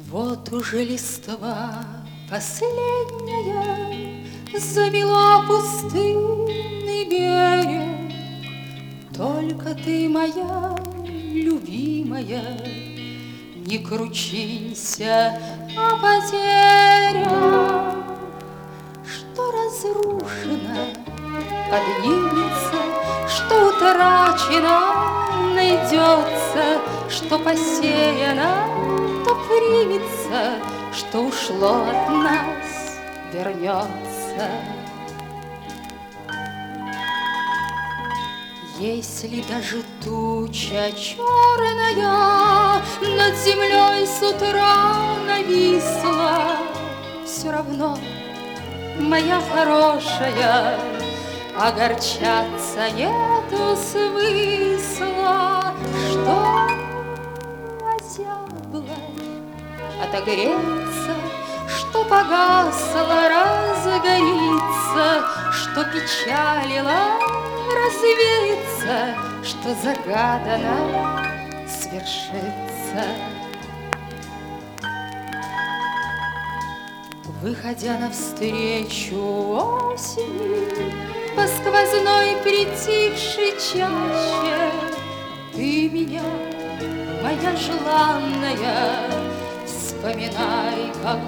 Вот уже листва последняя замела пустынный берег. Только ты, моя любимая, не кручинься о потерях. Что разрушено, поднимется, что утрачено, найдется, что посеяно, то примется, что ушло от нас, вернется. Если даже туча черная над землей с утра нависла, все равно, моя хорошая, огорчаться нету смысла. Что озябло, отогреется, что погасло, разгорится, что печалило, развеется, что загадано, свершится. Выходя навстречу осени по сквозной притихшей чаще, ты меня, моя желанная, вспоминай как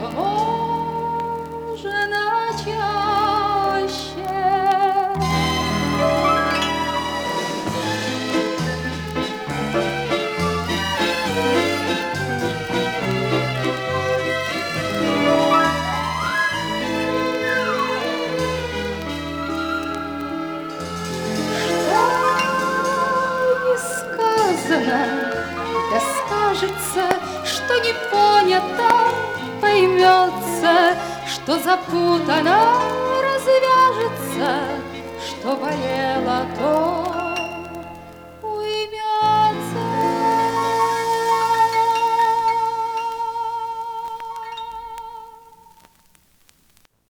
можно чаще. Да скажется, что не понято, поймется, что запутано,